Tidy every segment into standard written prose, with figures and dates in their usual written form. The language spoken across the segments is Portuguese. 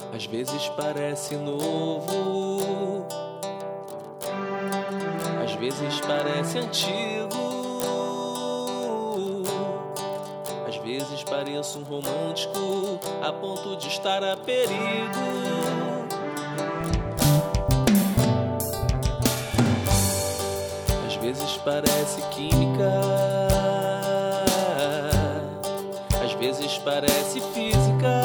Às vezes parece novo, às vezes parece antigo, às vezes pareço um romântico a ponto de estar a perigo. Às vezes parece química, às vezes parece física,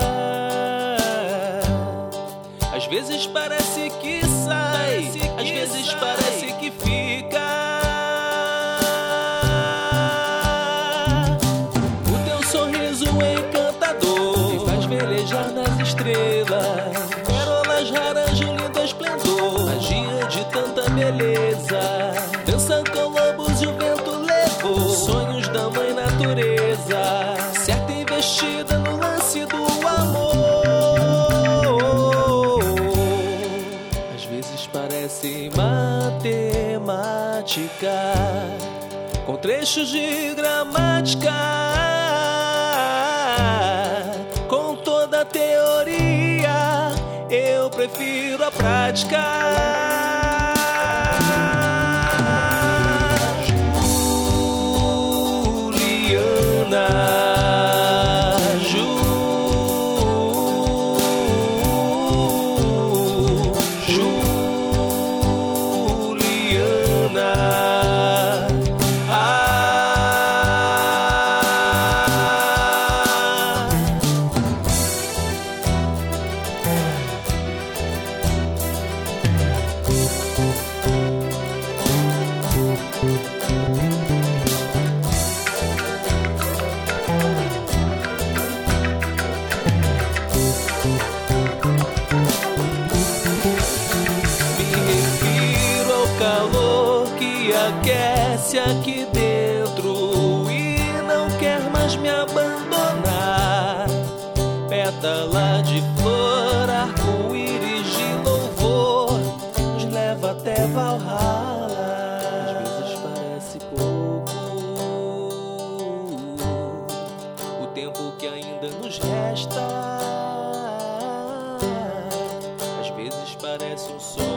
às vezes parece que sai, às vezes parece que fica. O teu sorriso é encantador, me faz velejar nas estrelas. Pérolas raras de um lindo esplendor, magia de tanta beleza. Dança com lobos e o vento levou sonhos da mãe natureza, certa investida no lance do amor. Às vezes parece matemática, com trechos de gramática, com toda a teoria, eu prefiro a prática. Aquece aqui dentro e não quer mais me abandonar. Pétala de flor, arco-íris de louvor, nos leva até Valhalla. Às vezes parece pouco o tempo que ainda nos resta. Às vezes parece um sonho